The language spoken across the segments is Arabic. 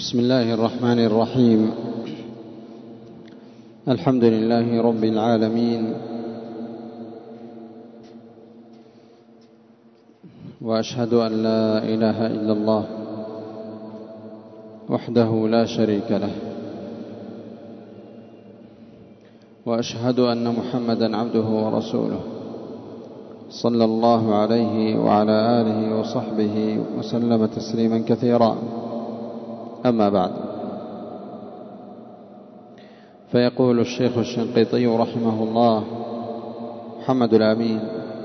بسم الله الرحمن الرحيم. الحمد لله رب العالمين، وأشهد أن لا إله إلا الله وحده لا شريك له، وأشهد أن محمدا عبده ورسوله صلى الله عليه وعلى آله وصحبه وسلم تسليما كثيرا. أما بعد، فيقول الشيخ الشنقيطي رحمه الله محمد الأمين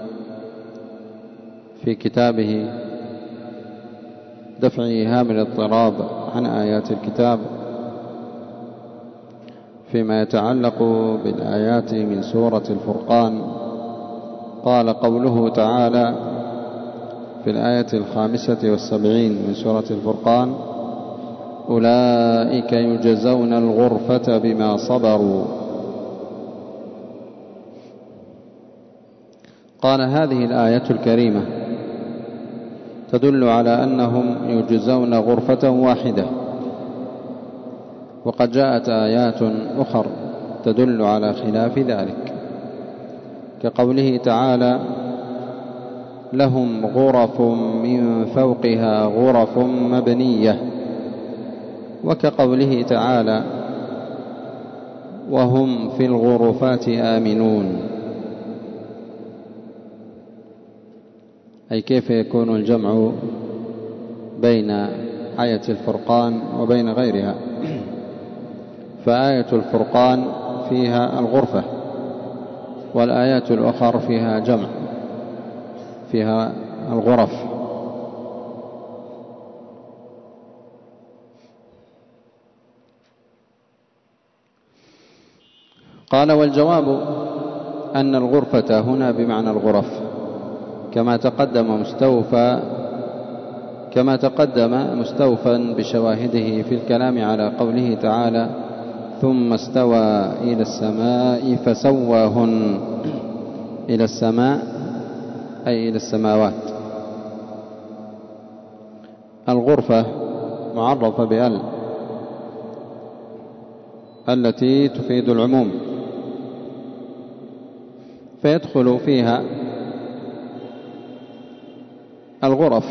في كتابه دفع إيهام الاضطراب عن آيات الكتاب فيما يتعلق بالآيات من سورة الفرقان، قال قوله تعالى في الآية 75 من سورة الفرقان: أولئك يجزون الغرفة بما صبروا. قال هذه الآية الكريمة تدل على أنهم يجزون غرفة واحدة، وقد جاءت آيات أخر تدل على خلاف ذلك، كقوله تعالى: لهم غرف من فوقها غرف مبنية، وكقوله تعالى: وهم في الغرفات آمنون. أي كيف يكون الجمع بين آية الفرقان وبين غيرها؟ فآية الفرقان فيها الغرفة، والآيات الأخرى فيها جمع، فيها الغرف. قال: والجواب أن الغرفة هنا بمعنى الغرف، كما تقدم مستوفا بشواهده في الكلام على قوله تعالى: ثم استوى إلى السماء فسواهن. إلى السماء أي إلى السماوات. الغرفة معرفة بأل التي تفيد العموم، فيدخل فيها الغرف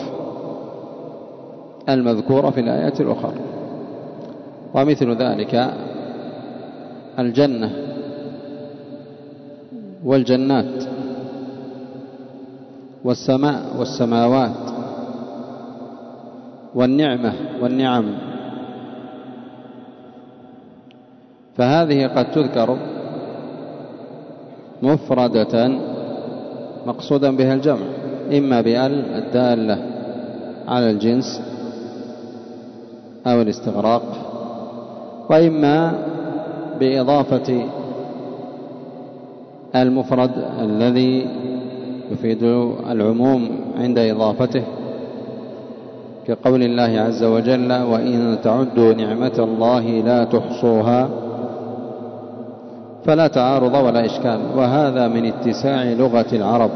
المذكورة في الآيات الأخرى، ومثل ذلك الجنة والجنات والسماء والسماوات والنعمة والنعم، فهذه قد تذكر مفردة مقصودا بها الجمع، إما بأل الدالة على الجنس أو الاستغراق، وإما بإضافة المفرد الذي يفيد العموم عند إضافته، كقول الله عز وجل: وإن تعدوا نعمة الله لا تحصوها. فلا تعارض ولا إشكال، وهذا من اتساع لغة العرب.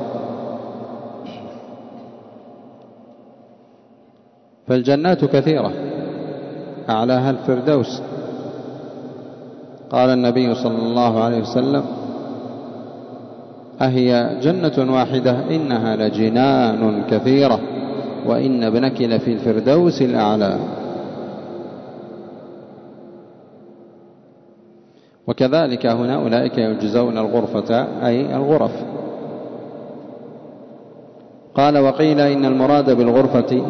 فالجنات كثيرة، أعلاها الفردوس. قال النبي صلى الله عليه وسلم: أهي جنة واحدة؟ إنها لجنان كثيرة، وإن ابنك لفي الفردوس الأعلى. وكذلك هنا أولئك يجزون الغرفة أي الغرف. قال: وقيل إن المراد بالغرفة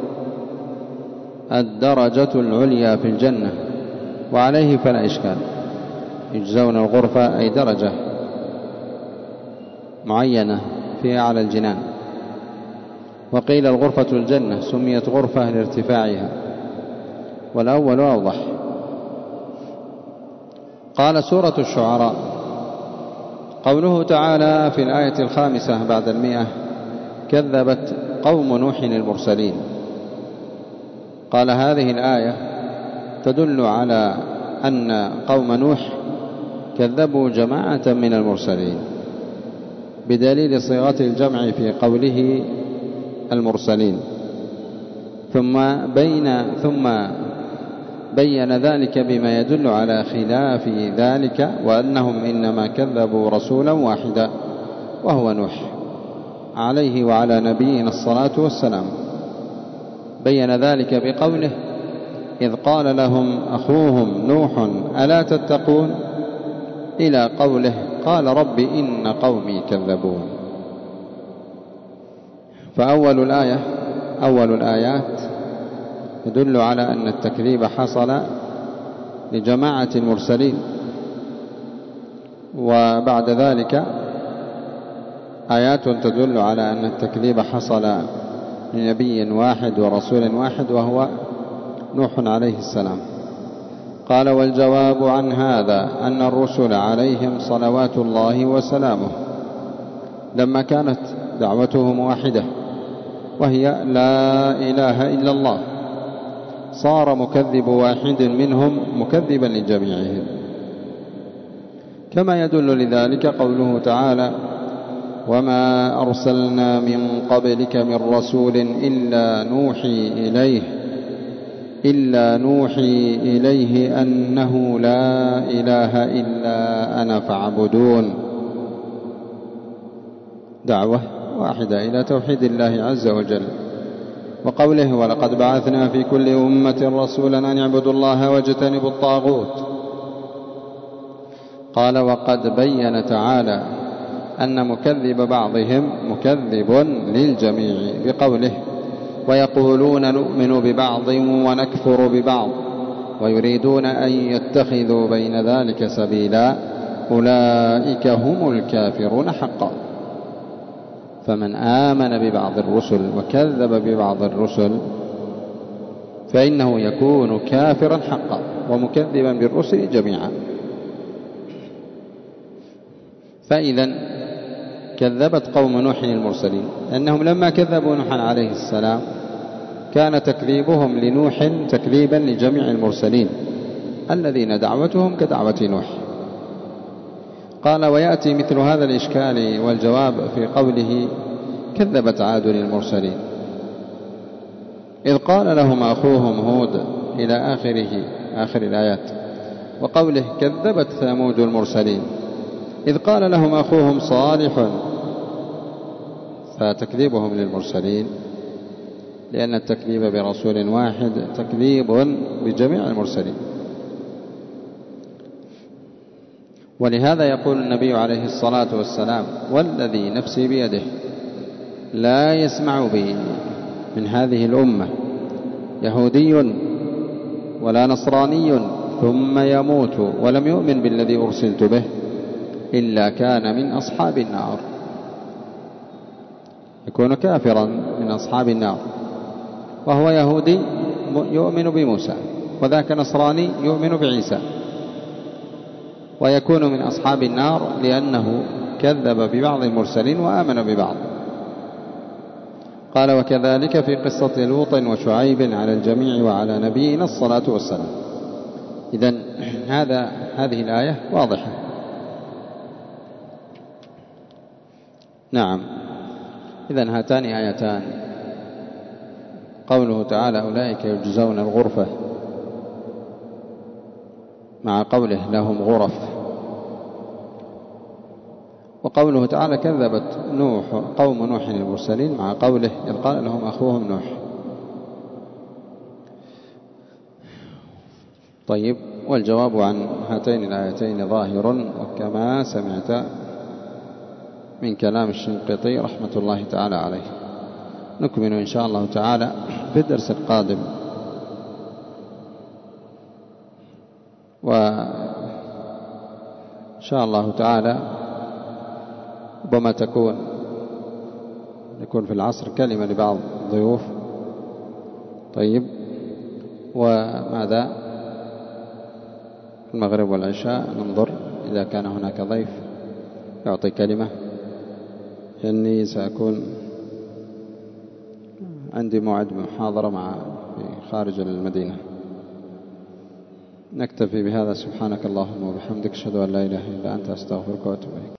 الدرجة العليا في الجنة، وعليه فلا إشكال، يجزون الغرفة أي درجة معينة في أعلى الجنان. وقيل الغرفة الجنة سميت غرفة لارتفاعها، والأول أوضح. قال: سورة الشعراء، قوله تعالى في الآية 5 بعد 100: كذبت قوم نوح المرسلين. قال: هذه الآية تدل على أن قوم نوح كذبوا جماعة من المرسلين، بدليل صيغة الجمع في قوله المرسلين. ثم بين ذلك بما يدل على خلاف ذلك، وأنهم إنما كذبوا رسولا واحدا وهو نوح عليه وعلى نبينا الصلاة والسلام. بين ذلك بقوله: إذ قال لهم أخوهم نوح ألا تتقون، إلى قوله: قال رب إن قومي كذبون. فأول الآيات يدل على أن التكذيب حصل لجماعة المرسلين، وبعد ذلك آيات تدل على أن التكذيب حصل لنبي واحد ورسول واحد وهو نوح عليه السلام. قال: والجواب عن هذا أن الرسل عليهم صلوات الله وسلامه لما كانت دعوتهم واحدة وهي لا إله إلا الله، صار مكذب واحد منهم مكذبا لجميعهم، كما يدل لذلك قوله تعالى: وما أرسلنا من قبلك من رسول إلا نوحي إليه أنه لا إله إلا أنا فاعبدون. دعوة واحدة إلى توحيد الله عز وجل. وقوله: ولقد بعثنا في كل أمة رسولا أن اعبدوا الله واجتنبوا الطاغوت. قال: وقد بين تعالى أن مكذب بعضهم مكذب للجميع بقوله: ويقولون نؤمن ببعض ونكفر ببعض ويريدون أن يتخذوا بين ذلك سبيلا أولئك هم الكافرون حقا. فمن آمن ببعض الرسل وكذب ببعض الرسل فإنه يكون كافرا حقا ومكذبا بالرسل جميعا. فإذا كذبت قوم نوح المرسلين، أنهم لما كذبوا نوحا عليه السلام كان تكذيبهم لنوح تكذيبا لجميع المرسلين الذين دعوتهم كدعوة نوح. قال: ويأتي مثل هذا الإشكال والجواب في قوله: كذبت عاد المرسلين، إذ قال لهم أخوهم هود إلى آخر الآيات. وقوله: كذبت ثمود المرسلين، إذ قال لهم أخوهم صالح. فتكذيبهم للمرسلين، لأن التكذيب برسول واحد تكذيب بجميع المرسلين. ولهذا يقول النبي عليه الصلاة والسلام: والذي نفسي بيده لا يسمع بي من هذه الأمة يهودي ولا نصراني ثم يموت ولم يؤمن بالذي أرسلت به إلا كان من أصحاب النار. يكون كافرا من أصحاب النار، وهو يهودي يؤمن بموسى، وذاك نصراني يؤمن بعيسى، ويكون من أصحاب النار لأنه كذب ببعض المرسلين وآمن ببعض. قال: وكذلك في قصة لوط وشعيب على الجميع وعلى نبينا الصلاة والسلام. إذن هذه الآية واضحة. نعم. إذن هاتان آيتان، قوله تعالى: أولئك يجزون الغرفة، مع قوله: لهم غرف. وقوله تعالى: كذبت قوم نوح المرسلين، مع قوله: إذ قال لهم أخوهم نوح. طيب، والجواب عن هاتين الآيتين ظاهر، وكما سمعت من كلام الشنقيطي رحمة الله تعالى عليه. نكمل إن شاء الله تعالى في الدرس القادم، وإن شاء الله تعالى ربما يكون في العصر كلمة لبعض الضيوف. طيب، وماذا في المغرب والعشاء ننظر إذا كان هناك ضيف يعطي كلمة، لأني سأكون عندي موعد محاضرة في خارج المدينة. نكتفي بهذا. سبحانك اللهم وبحمدك، أشهد أن لا إله إلا أنت، أستغفرك وأتوب إليك.